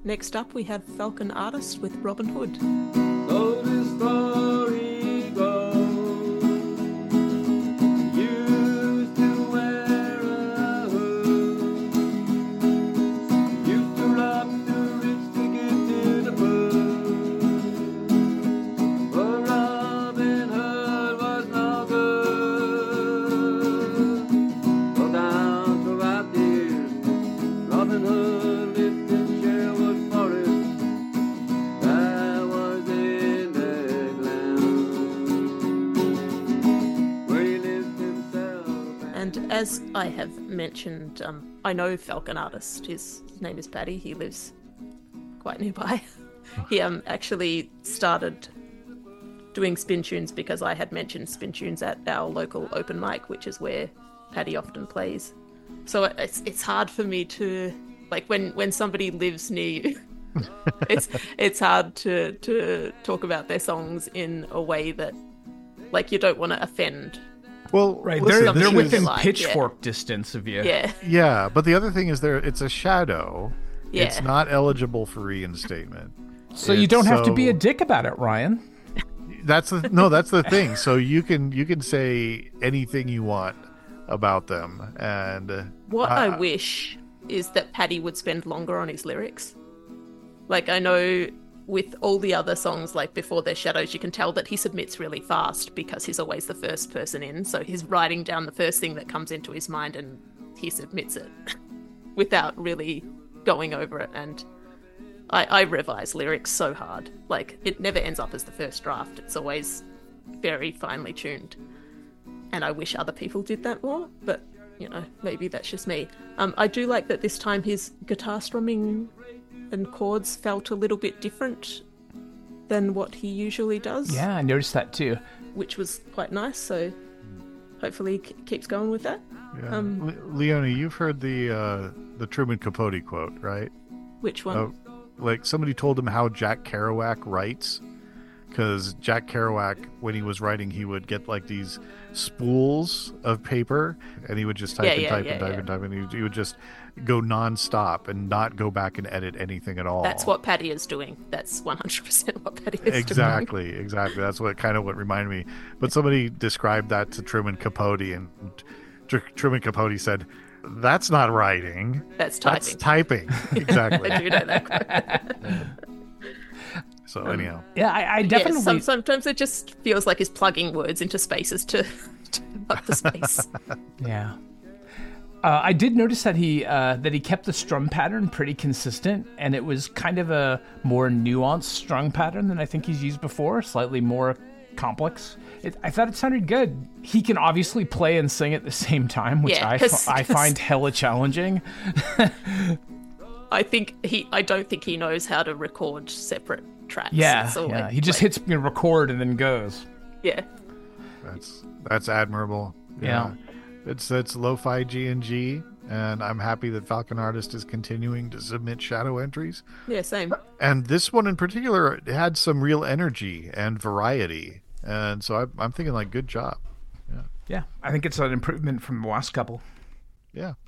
Next up, we have Falcon Artist with Robin Hood. So this story goes, used to wear a hood, used to rob the rich to get to the pub, but Robin Hood was no good. Go down throughout the years, Robin Hood lived in Sherwood Forest. That was in the glen, where he lived himself. And as I have mentioned, I know Falcon Artist. His name is Paddy. He lives quite nearby. He actually started doing spin tunes because I had mentioned spin tunes at our local open mic, which is where Paddy often plays. So it's hard for me to, like, when somebody lives near you, it's hard to talk about their songs in a way that, like, you don't want to offend. Well, Right, listen, they're Something within like, pitchfork distance of you. Yeah, Yeah, but the other thing is it's a shadow. Yeah. It's not eligible for reinstatement. So you don't have to be a dick about it, Ryan. That's the thing. So you can say anything you want about them, and what I wish is that Paddy would spend longer on his lyrics. Like, I know with all the other songs, like Before Their Shadows, you can tell that he submits really fast because he's always the first person in. So he's writing down the first thing that comes into his mind and he submits it without really going over it. And I revise lyrics so hard. Like, it never ends up as the first draft. It's always very finely tuned. And I wish other people did that more, but, you know, maybe that's just me. I do like that this time his guitar strumming and chords felt a little bit different than what he usually does. Yeah, I noticed that too. Which was quite nice, so hopefully he keeps going with that. yeah. Leonie, you've heard the Truman Capote quote, right? Which one? Like, somebody told him how Jack Kerouac writes, because Jack Kerouac, when he was writing, he would get like these spools of paper, and he would just type and type, and he would just go nonstop and not go back and edit anything at all. That's what Paddy is doing. That's 100% what Paddy is Exactly. doing. Exactly. That's what reminded me. But somebody described that to Truman Capote, and Truman Capote said, "That's not writing. That's typing." That's typing." Exactly. I do know that quote. So anyhow, Yeah, I definitely. Yeah, sometimes it just feels like he's plugging words into spaces to up the space. Yeah. I did notice that he kept the strum pattern pretty consistent, and it was kind of a more nuanced strum pattern than I think he's used before, slightly more complex. I thought it sounded good. He can obviously play and sing at the same time, which Yeah, I find hella challenging. I don't think he knows how to record separate tracks. Yeah, So, yeah. like, He just hits record and then goes. Yeah. that's admirable. Yeah. It's lo-fi G&G, and I'm happy that Falcon Artist is continuing to submit shadow entries. Yeah, same. And this one in particular had some real energy and variety, and so I'm thinking, like, good job. Yeah, I think it's an improvement from the last couple. Yeah.